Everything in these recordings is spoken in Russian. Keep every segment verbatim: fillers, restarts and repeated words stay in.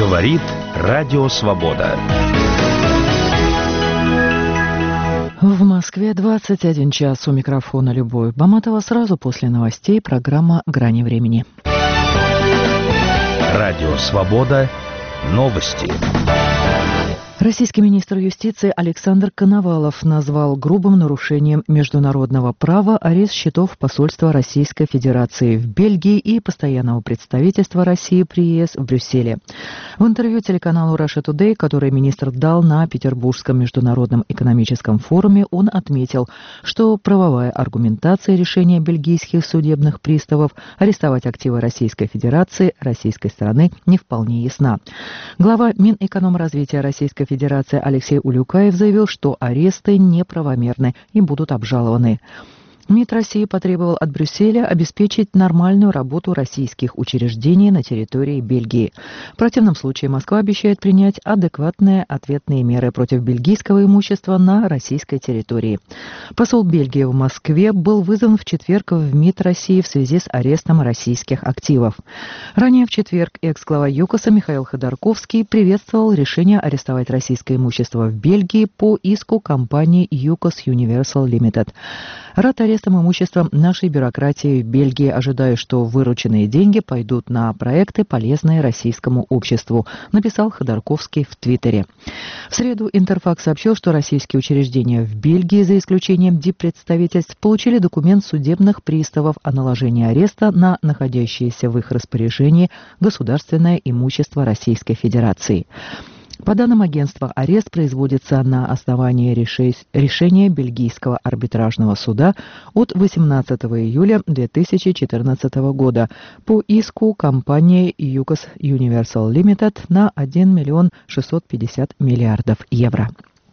Говорит Радио Свобода. В Москве двадцать один час. У микрофона Любовь Баматова. Сразу после новостей программа «Грани времени». Радио Свобода. Новости. Российский министр юстиции Александр Коновалов назвал грубым нарушением международного права арест счетов посольства Российской Федерации в Бельгии и постоянного представительства России при ЕС в Брюсселе. В интервью телеканалу Russia Today, которое министр дал на Петербургском международном экономическом форуме, он отметил, что правовая аргументация решения бельгийских судебных приставов арестовать активы Российской Федерации российской стороны не вполне ясна. Глава Минэкономразвития Российской Федерации Алексей Улюкаев заявил, что аресты неправомерны и будут обжалованы. МИД России потребовал от Брюсселя обеспечить нормальную работу российских учреждений на территории Бельгии. В противном случае Москва обещает принять адекватные ответные меры против бельгийского имущества на российской территории. Посол Бельгии в Москве был вызван в четверг в МИД России в связи с арестом российских активов. Ранее в четверг экс-глава ЮКОСа Михаил Ходорковский приветствовал решение арестовать российское имущество в Бельгии по иску компании ЮКОС Universal Limited. Рад арестом имущества нашей бюрократии в Бельгии, ожидая, что вырученные деньги пойдут на проекты, полезные российскому обществу, написал Ходорковский в Твиттере. В среду Интерфакс сообщил, что российские учреждения в Бельгии, за исключением диппредставительств, получили документ судебных приставов о наложении ареста на находящееся в их распоряжении государственное имущество Российской Федерации. По данным агентства, арест производится на основании решения Бельгийского арбитражного суда от восемнадцатого июля две тысячи четырнадцатого года по иску компании ЮКОС Universal Limited на один миллион шестьсот пятьдесят миллиардов евро.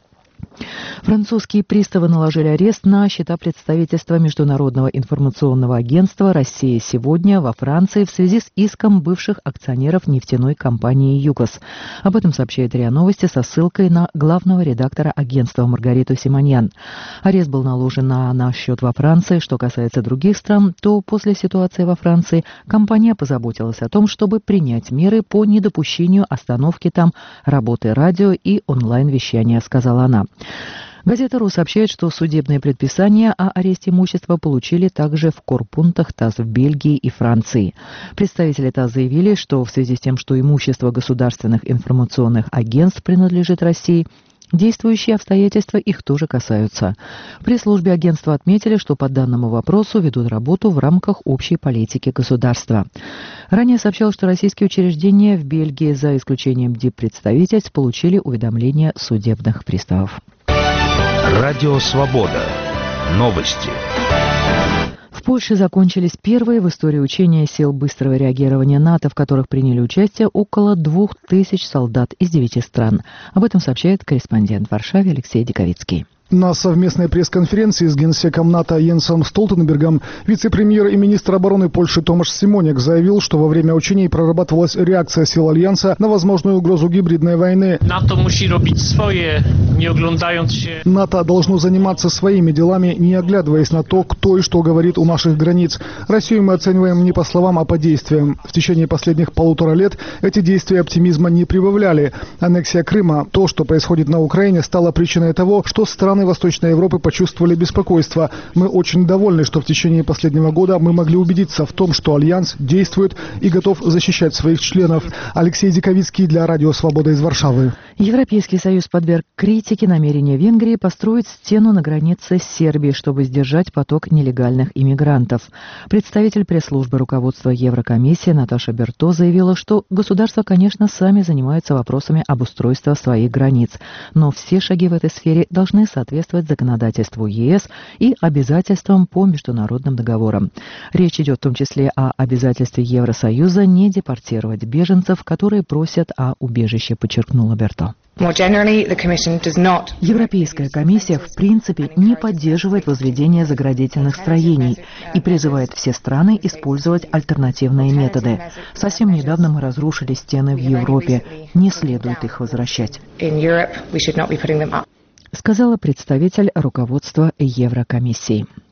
Французские приставы наложили арест на счета представительства Международного информационного агентства «Россия сегодня» во Франции в связи с иском бывших акционеров нефтяной компании «ЮКОС». Об этом сообщает РИА Новости со ссылкой на главного редактора агентства Маргариту Симоньян. Арест был наложен на наш счет во Франции. Что касается других стран, то после ситуации во Франции компания позаботилась о том, чтобы принять меры по недопущению остановки там работы радио и онлайн-вещания, сказала она. Газета «Ру» сообщает, что судебные предписания о аресте имущества получили также в корпунктах ТАСС в Бельгии и Франции. Представители ТАСС заявили, что в связи с тем, что имущество государственных информационных агентств принадлежит России, действующие обстоятельства их тоже касаются. В пресс-службе агентства отметили, что по данному вопросу ведут работу в рамках общей политики государства. Ранее сообщалось, что российские учреждения в Бельгии, за исключением диппредставительств, получили уведомления судебных приставов. Радио Свобода. Новости. В Польше закончились первые в истории учения сил быстрого реагирования НАТО, в которых приняли участие около двух тысяч солдат из девяти стран. Об этом сообщает корреспондент в Варшаве Алексей Диковицкий. На совместной пресс-конференции с генсеком НАТО Йенсом Столтенбергом вице-премьер и министр обороны Польши Томаш Симоняк заявил, что во время учений прорабатывалась реакция сил Альянса на возможную угрозу гибридной войны. НАТО musi robić swoje, nie oglądając się. НАТО должно заниматься своими делами, не оглядываясь на то, кто и что говорит у наших границ. Россию мы оцениваем не по словам, а по действиям. В течение последних полутора лет эти действия оптимизма не прибавляли. Аннексия Крыма, то, что происходит на Украине, стало причиной того, что страны Восточной Европы почувствовали беспокойство. Мы очень довольны, что в течение последнего года мы могли убедиться в том, что Альянс действует и готов защищать своих членов. Алексей Диковицкий для Радио Свобода из Варшавы. Европейский Союз подверг критике намерения Венгрии построить стену на границе с Сербией, чтобы сдержать поток нелегальных иммигрантов. Представитель пресс-службы руководства Еврокомиссии Наташа Берто заявила, что государства, конечно, сами занимаются вопросами обустройства своих границ, но все шаги в этой сфере должны соответствовать законодательству ЕС и обязательствам по международным договорам. Речь идет в том числе о обязательстве Евросоюза не депортировать беженцев, которые просят о убежище, подчеркнула Берто. Европейская комиссия в принципе не поддерживает возведение заградительных строений и призывает все страны использовать альтернативные методы. Совсем недавно мы разрушили стены в Европе. Не следует их возвращать, сказала представитель руководства Еврокомиссии.